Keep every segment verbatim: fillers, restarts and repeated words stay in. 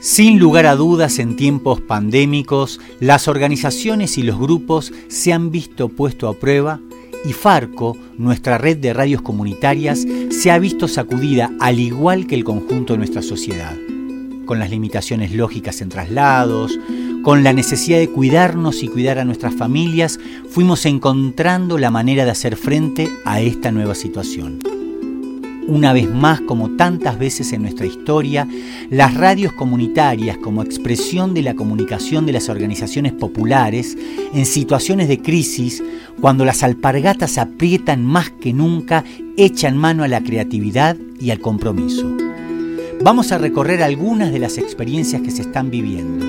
Sin lugar a dudas, en tiempos pandémicos, las organizaciones y los grupos se han visto puesto a prueba y Farco, nuestra red de radios comunitarias, se ha visto sacudida al igual que el conjunto de nuestra sociedad, con las limitaciones lógicas en traslados, con la necesidad de cuidarnos y cuidar a nuestras familias, fuimos encontrando la manera de hacer frente a esta nueva situación. Una vez más, como tantas veces en nuestra historia, las radios comunitarias, como expresión de la comunicación de las organizaciones populares, en situaciones de crisis, cuando las alpargatas aprietan más que nunca, echan mano a la creatividad y al compromiso. Vamos a recorrer algunas de las experiencias que se están viviendo.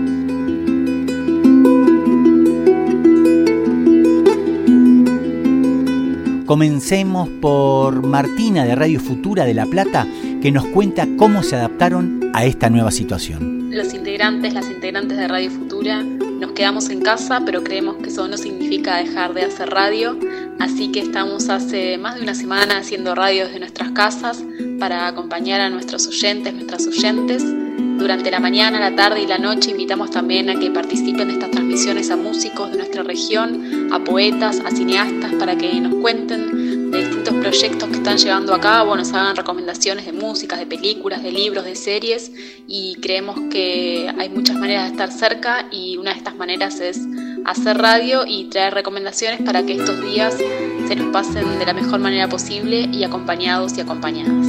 Comencemos por Martina de Radio Futura de La Plata, que nos cuenta cómo se adaptaron a esta nueva situación. Los integrantes, las integrantes de Radio Futura, nos quedamos en casa, pero creemos que eso no significa dejar de hacer radio, así que estamos hace más de una semana haciendo radio desde nuestras casas para acompañar a nuestros oyentes, nuestras oyentes. Durante la mañana, la tarde y la noche invitamos también a que participen de estas transmisiones a músicos de nuestra región, a poetas, a cineastas, para que nos cuenten de distintos proyectos que están llevando a cabo, nos hagan recomendaciones de músicas, de películas, de libros, de series, y creemos que hay muchas maneras de estar cerca y una de estas maneras es hacer radio y traer recomendaciones para que estos días se nos pasen de la mejor manera posible y acompañados y acompañadas.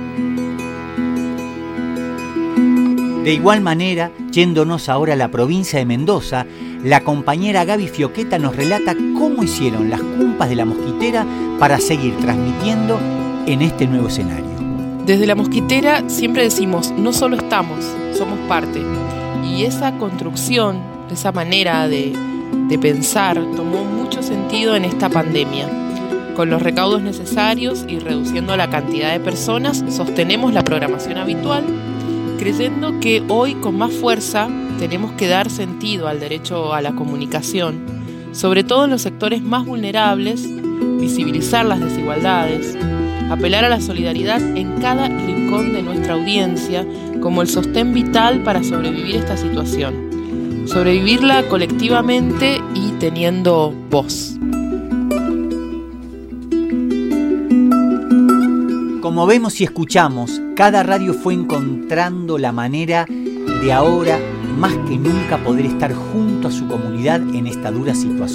De igual manera, yéndonos ahora a la provincia de Mendoza, la compañera Gaby Fioqueta nos relata cómo hicieron las cumpas de La Mosquitera para seguir transmitiendo en este nuevo escenario. Desde La Mosquitera siempre decimos, no solo estamos, somos parte. Y esa construcción, esa manera de, de pensar, tomó mucho sentido en esta pandemia. Con los recaudos necesarios y reduciendo la cantidad de personas, sostenemos la programación habitual, creyendo que hoy con más fuerza tenemos que dar sentido al derecho a la comunicación, sobre todo en los sectores más vulnerables, visibilizar las desigualdades, apelar a la solidaridad en cada rincón de nuestra audiencia como el sostén vital para sobrevivir esta situación, sobrevivirla colectivamente y teniendo voz. Como vemos y escuchamos, cada radio fue encontrando la manera de ahora, más que nunca, poder estar junto a su comunidad en esta dura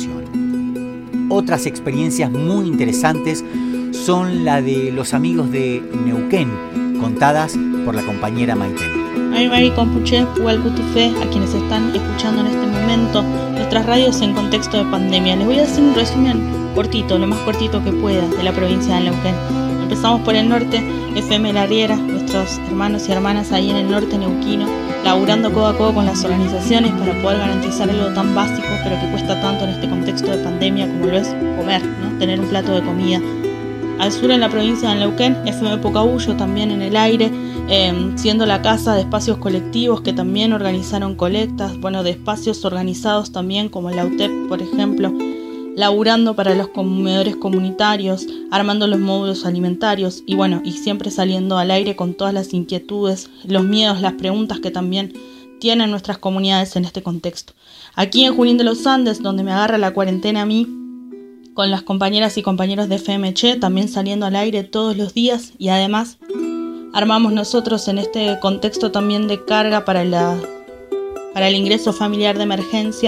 situación. Otras experiencias muy interesantes son la de los amigos de Neuquén, contadas por la compañera Maite. Aymari Compuche, Pualcutufe, a quienes están escuchando en este momento nuestras radios en contexto de pandemia. Les voy a hacer un resumen cortito, lo más cortito que pueda, de la provincia de Neuquén. Empezamos por el norte, F M La Riera, nuestros hermanos y hermanas ahí en el norte neuquino, laburando codo a codo con las organizaciones para poder garantizar algo tan básico, pero que cuesta tanto en este contexto de pandemia como lo es comer, ¿no? Tener un plato de comida. Al sur, en la provincia de Neuquén, F M Pocahullo también en el aire, eh, siendo la casa de espacios colectivos que también organizaron colectas, bueno, de espacios organizados también como la U T E P, por ejemplo, laburando para los comedores comunitarios, armando los módulos alimentarios y bueno, y siempre saliendo al aire con todas las inquietudes, los miedos, las preguntas que también tienen nuestras comunidades en este contexto. Aquí en Junín de los Andes, donde me agarra la cuarentena a mí, con las compañeras y compañeros de F M Che, también saliendo al aire todos los días y además armamos nosotros en este contexto también de carga para, la, para el ingreso familiar de emergencia,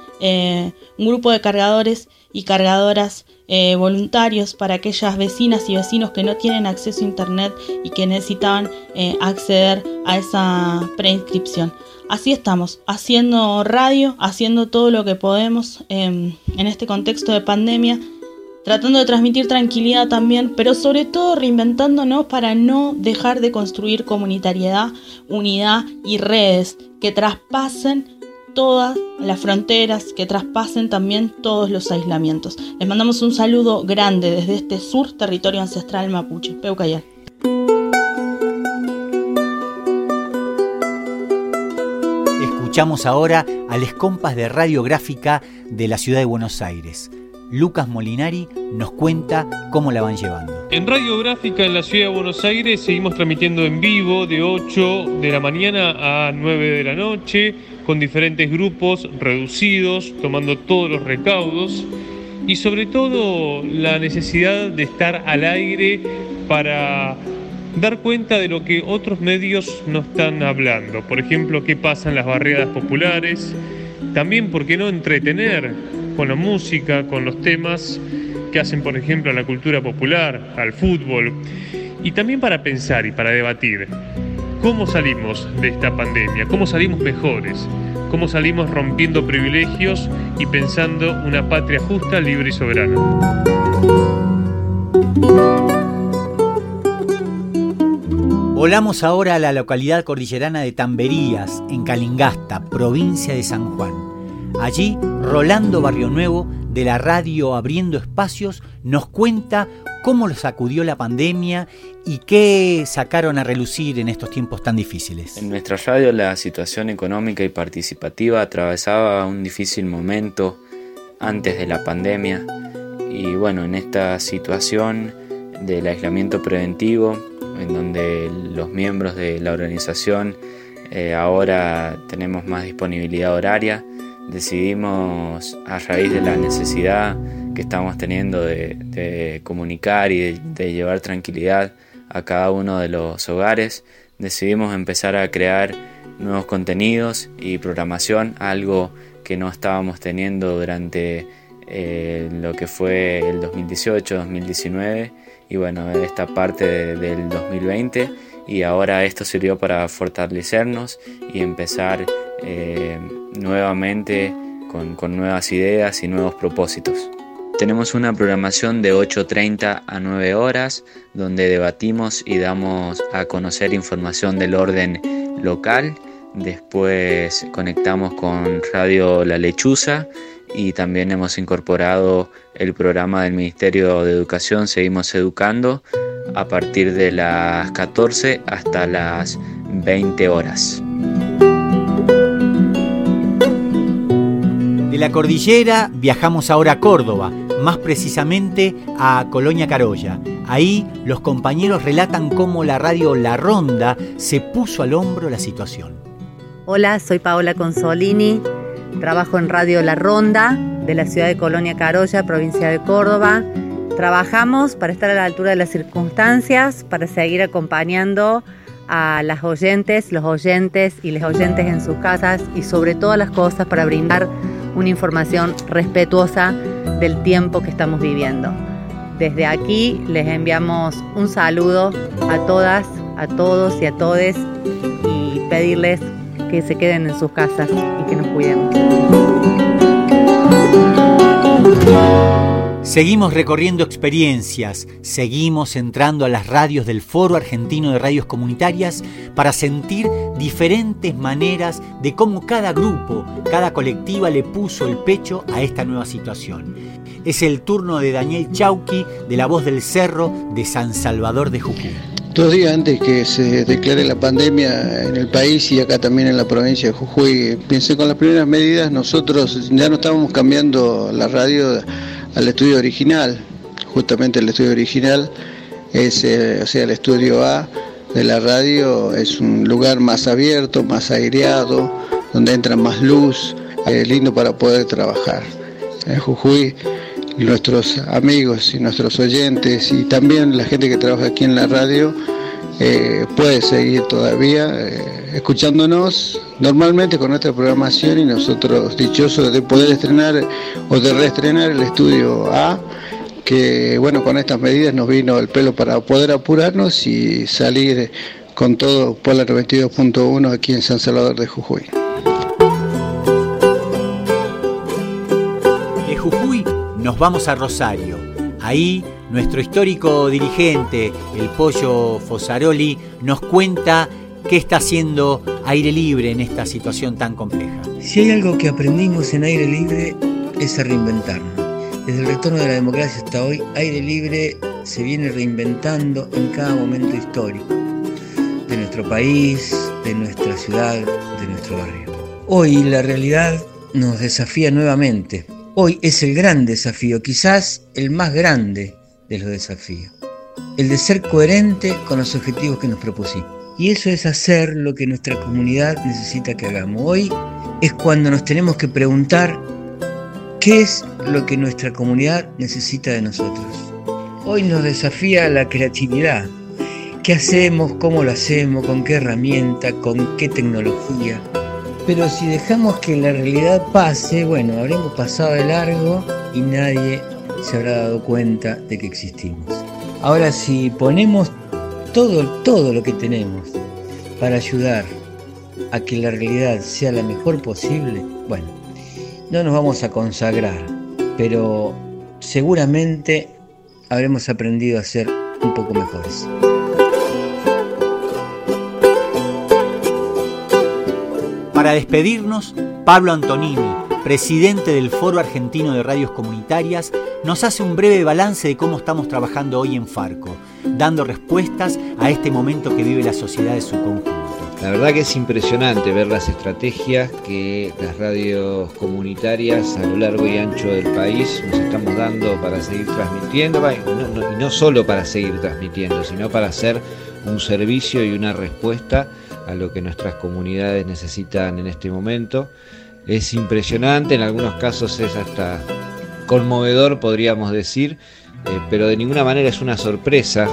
Eh, un grupo de cargadores y cargadoras eh, voluntarios para aquellas vecinas y vecinos que no tienen acceso a internet y que necesitaban eh, acceder a esa preinscripción. Así estamos, haciendo radio, haciendo todo lo que podemos eh, en este contexto de pandemia, tratando de transmitir tranquilidad también, pero sobre todo reinventándonos para no dejar de construir comunitariedad, unidad y redes que traspasen todas las fronteras, que traspasen también todos los aislamientos. Les mandamos un saludo grande desde este sur territorio ancestral mapuche. Peucayal. Escuchamos ahora a les compas de Radiográfica de la ciudad de Buenos Aires. Lucas Molinari nos cuenta cómo la van llevando. En Radiográfica en la Ciudad de Buenos Aires seguimos transmitiendo en vivo de ocho de la mañana a nueve de la noche, con diferentes grupos reducidos, tomando todos los recaudos y sobre todo la necesidad de estar al aire para dar cuenta de lo que otros medios no están hablando. Por ejemplo, qué pasa en las barriadas populares. También, ¿por qué no entretener con la música, con los temas que hacen, por ejemplo, a la cultura popular, al fútbol? Y también para pensar y para debatir cómo salimos de esta pandemia, cómo salimos mejores, cómo salimos rompiendo privilegios y pensando una patria justa, libre y soberana. Volamos ahora a la localidad cordillerana de Tamberías, en Calingasta, provincia de San Juan. Allí, Rolando Barrionuevo, de la radio Abriendo Espacios, nos cuenta cómo lo sacudió la pandemia y qué sacaron a relucir en estos tiempos tan difíciles. En nuestra radio la situación económica y participativa atravesaba un difícil momento antes de la pandemia y bueno, en esta situación del aislamiento preventivo, en donde los miembros de la organización eh, ahora tenemos más disponibilidad horaria, decidimos, a raíz de la necesidad que estamos teniendo de, de comunicar y de, de llevar tranquilidad a cada uno de los hogares, decidimos empezar a crear nuevos contenidos y programación, algo que no estábamos teniendo durante eh, lo que fue el dos mil dieciocho dos mil diecinueve y bueno, esta parte de, del dos mil veinte, y ahora esto sirvió para fortalecernos y empezar eh, nuevamente con, con nuevas ideas y nuevos propósitos. Tenemos una programación de ocho treinta a nueve horas donde debatimos y damos a conocer información del orden local. Después conectamos con Radio La Lechuza y también hemos incorporado el programa del Ministerio de Educación Seguimos Educando a partir de las catorce hasta las veinte horas. De la cordillera viajamos ahora a Córdoba, más precisamente a Colonia Carolla. Ahí los compañeros relatan cómo la radio La Ronda se puso al hombro la situación. Hola, soy Paola Consolini, trabajo en Radio La Ronda de la ciudad de Colonia Carolla, provincia de Córdoba. Trabajamos para estar a la altura de las circunstancias, para seguir acompañando a las oyentes, los oyentes y les oyentes en sus casas y sobre todas las cosas para brindar una información respetuosa del tiempo que estamos viviendo. Desde aquí les enviamos un saludo a todas, a todos y a todes y pedirles que se queden en sus casas y que nos cuidemos. Seguimos recorriendo experiencias, seguimos entrando a las radios del Foro Argentino de Radios Comunitarias para sentir diferentes maneras de cómo cada grupo, cada colectiva le puso el pecho a esta nueva situación. Es el turno de Daniel Chauqui, de La Voz del Cerro, de San Salvador de Jujuy. Dos días antes que se declare la pandemia en el país y acá también en la provincia de Jujuy, pienso con las primeras medidas nosotros ya no estábamos cambiando la radio al estudio original. Justamente el estudio original es, eh, o sea, el estudio A de la radio es un lugar más abierto, más aireado, donde entra más luz, es lindo para poder trabajar. En Jujuy, nuestros amigos y nuestros oyentes y también la gente que trabaja aquí en la radio eh, puede seguir todavía eh, escuchándonos normalmente con nuestra programación y nosotros dichosos de poder estrenar o de reestrenar el estudio A, que bueno, con estas medidas nos vino el pelo para poder apurarnos y salir con todo por la noventa y dos punto uno aquí en San Salvador de Jujuy. De Jujuy nos vamos a Rosario. Ahí nuestro histórico dirigente, el Pollo Fosaroli, nos cuenta qué está haciendo Aire Libre en esta situación tan compleja. Si hay algo que aprendimos en Aire Libre es a reinventarnos. Desde el retorno de la democracia hasta hoy, Aire Libre se viene reinventando en cada momento histórico de nuestro país, de nuestra ciudad, de nuestro barrio. Hoy la realidad nos desafía nuevamente. Hoy es el gran desafío, quizás el más grande de los desafíos. el de ser coherente con los objetivos que nos propusimos. Y eso es hacer lo que nuestra comunidad necesita que hagamos. Hoy es cuando nos tenemos que preguntar qué es lo que nuestra comunidad necesita de nosotros. Hoy nos desafía la creatividad. ¿Qué hacemos? ¿Cómo lo hacemos? ¿Con qué herramienta? ¿Con qué tecnología? Pero si dejamos que la realidad pase, bueno, habremos pasado de largo y nadie se habrá dado cuenta de que existimos. Ahora, si ponemos todo, todo lo que tenemos para ayudar a que la realidad sea la mejor posible, bueno, no nos vamos a consagrar, pero seguramente habremos aprendido a ser un poco mejores. Para despedirnos, Pablo Antonini, presidente del Foro Argentino de Radios Comunitarias, nos hace un breve balance de cómo estamos trabajando hoy en Farco, dando respuestas a este momento que vive la sociedad de su conjunto. La verdad que es impresionante ver las estrategias que las radios comunitarias a lo largo y ancho del país nos estamos dando para seguir transmitiendo, y no, no, y no solo para seguir transmitiendo, sino para hacer un servicio y una respuesta a lo que nuestras comunidades necesitan en este momento. Es impresionante, en algunos casos es hasta conmovedor, podríamos decir, eh, pero de ninguna manera es una sorpresa,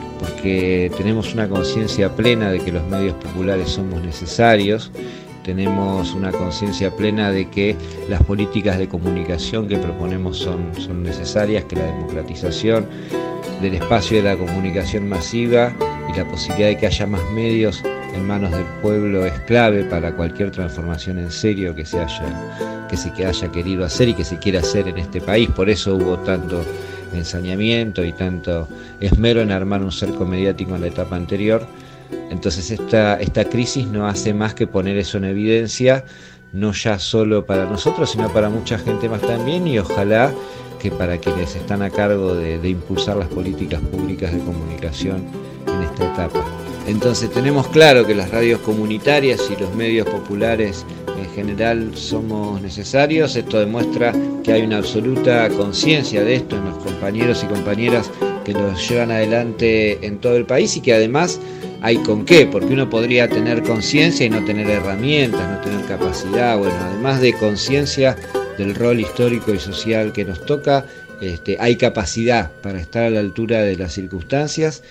porque tenemos una conciencia plena de que los medios populares somos necesarios, tenemos una conciencia plena de que las políticas de comunicación que proponemos son, son necesarias, que la democratización del espacio de la comunicación masiva y la posibilidad de que haya más medios en manos del pueblo es clave para cualquier transformación en serio que se haya, que se que haya querido hacer y que se quiera hacer en este país. Por eso hubo tanto ensañamiento y tanto esmero en armar un cerco mediático en la etapa anterior. Entonces esta, esta crisis no hace más que poner eso en evidencia, no ya solo para nosotros, sino para mucha gente más también, y ojalá que para quienes están a cargo de, de impulsar las políticas públicas de comunicación en esta etapa. Entonces tenemos claro que las radios comunitarias y los medios populares en general somos necesarios. Esto demuestra que hay una absoluta conciencia de esto en los compañeros y compañeras que los llevan adelante en todo el país, y que además hay con qué, porque uno podría tener conciencia y no tener herramientas, no tener capacidad. Bueno, además de conciencia del rol histórico y social que nos toca, este, hay capacidad para estar a la altura de las circunstancias.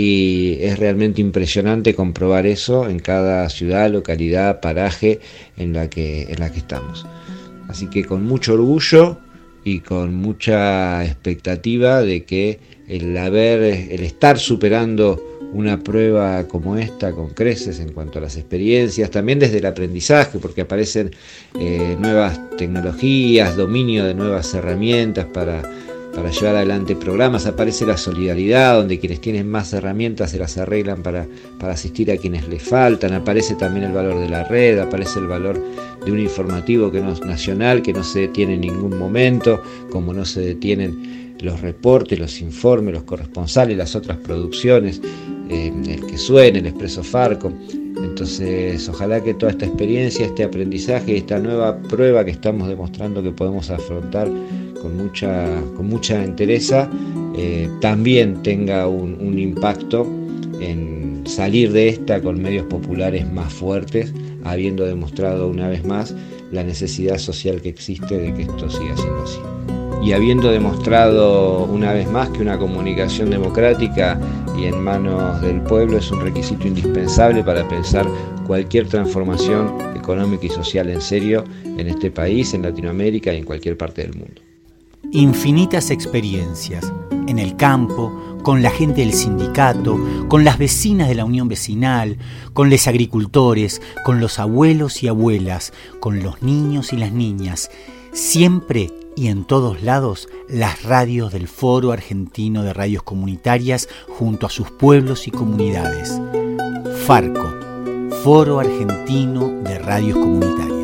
Y es realmente impresionante comprobar eso en cada ciudad, localidad, paraje en la que, en la que estamos. Así que con mucho orgullo y con mucha expectativa de que el haber, el estar superando una prueba como esta con creces en cuanto a las experiencias, también desde el aprendizaje, porque aparecen eh, nuevas tecnologías, dominio de nuevas herramientas para para llevar adelante programas, aparece la solidaridad, donde quienes tienen más herramientas se las arreglan para, para asistir a quienes les faltan, aparece también el valor de la red, aparece el valor de un informativo que no es nacional, que no se detiene en ningún momento, como no se detienen los reportes, los informes, los corresponsales, las otras producciones, eh, el que suene, el Expreso Farco. Entonces, ojalá que toda esta experiencia, este aprendizaje, esta nueva prueba que estamos demostrando que podemos afrontar con mucha, con mucha entereza, eh, también tenga un, un impacto en salir de esta con medios populares más fuertes, habiendo demostrado una vez más la necesidad social que existe de que esto siga siendo así. Y habiendo demostrado una vez más que una comunicación democrática y en manos del pueblo es un requisito indispensable para pensar cualquier transformación económica y social en serio en este país, en Latinoamérica y en cualquier parte del mundo. Infinitas experiencias en el campo, con la gente del sindicato, con las vecinas de la unión vecinal, con los agricultores, con los abuelos y abuelas, con los niños y las niñas, siempre y en todos lados las radios del Foro Argentino de Radios Comunitarias junto a sus pueblos y comunidades. Farco, Foro Argentino de Radios Comunitarias.